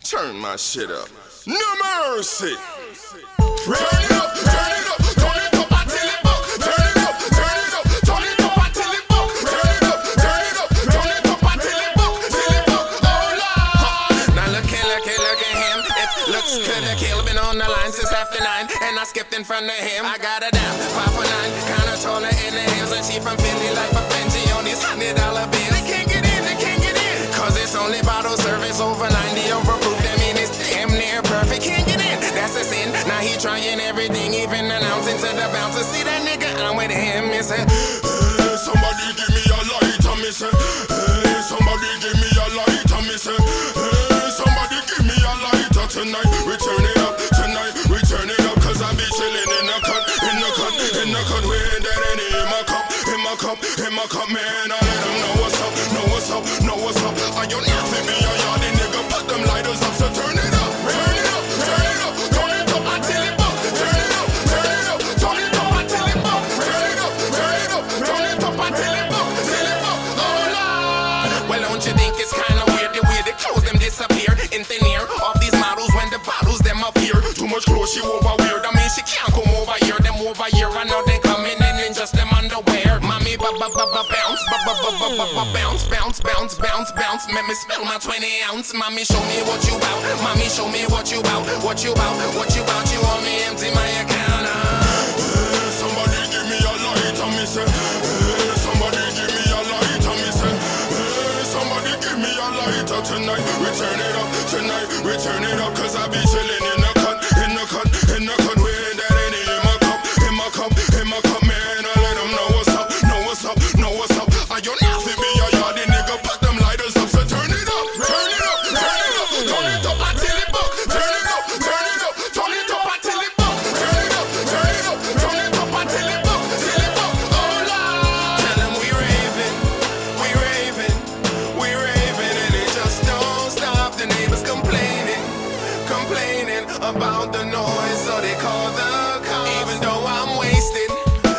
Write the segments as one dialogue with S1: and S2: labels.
S1: Turn my shit up. No mercy. Turn it up, turn it up, turn it up until it buck. Turn it up, turn it up, turn it up until it buck. Turn it up, turn it up, turn it up until it buck, till it buck. Oh Lord. Now look at him. It looks good. The kill been on the line since after 9, and I skipped in front of him. I got her down 5 for 9, kinda taller in the hills, and she from Philly like a Benji on these $100 bills. They can't get in, they can't get in, 'cause it's only bottle service over 90 overproof. That mean it's damn near perfect. Can't get in, that's a sin. Now he trying everything, even announcing to the bouncer. See that nigga, I'm with him. He said, hey, somebody give me a lighter, me say. Hey, somebody give me a lighter, me say. Hey, somebody give me a lighter tonight. We turn it up tonight, we turn it up, 'cause I be chilling in the cut, in the cut, in the cut. We ain't that any in my cup, in my cup, in my cup, man. I let them know what's up, know what's up, know what's up. I don't have to be a yardie nigga, put them lighters up, so turn it up, turn it up, turn it up, turn it up until it buck. Turn it up, turn it up, turn it up until it buck. Turn it up, turn it up, turn it up until it buck, till it buck. Oh Lord. Well, don't you think it's kinda weird the way the clothes them disappear in thin air of these models when the bottles them appear? Too much clothes, she over weird. I mean, she can't come over here. Them over here, I know they coming in just them underwear. Mommy, bounce, bounce, bounce, bounce, bounce, bounce. Let me smell my 20 ounce. Mommy, show me what you bout. Mommy, show me what you bout. What you bout? What you bout? You want me empty my account? Hey, somebody give me a lighter, me say. Hey, somebody give me a lighter, me say. Hey, somebody give me a lighter tonight. We turn it up tonight. We turn it up, 'cause I be chilling in the cut, in the cut, in the cut. We ain't that any in my cup, in my cup, in my cup, man. I let them know what's up, know what's up, know what's up. I don't have to be a yardie nigga, put them lighters up, so turn it up, turn it up, turn it up, turn it up until it buck. Turn it up, turn it up, turn it up until it buck. Turn it up, turn it up, turn it up until it buck, till it buck. Oh Lord. Tell them we raving, we raving, we raving, and it just don't stop. The neighbors complaining, complaining about the noise, so they call the cops. Even though I'm wasted,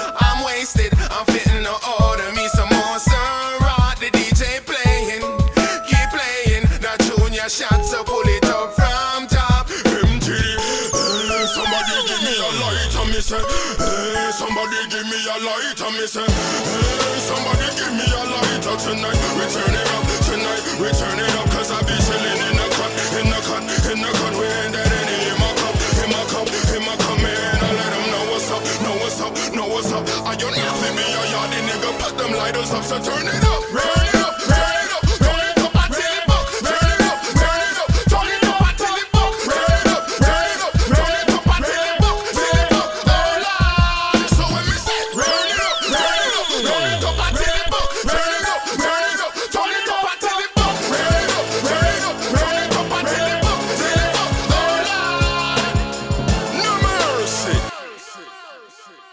S1: I'm fitting to order me some more Syrah. The DJ playing, keep playing that junior shot, so pull it up from top. MTD, hey, somebody give me a lighter, me say. Hey, somebody give me a lighter, me say. Hey, somebody give me a lighter tonight. We turn it up tonight, we turn it up, 'cause I be chilling in the cut, in the cut, in the cut. We ain't that any in my cup, in my cup, in my cup, man. I let them know what's up, know what's up, know what's up. I don't have to be a yardie nigga, put them lighters up, so turn it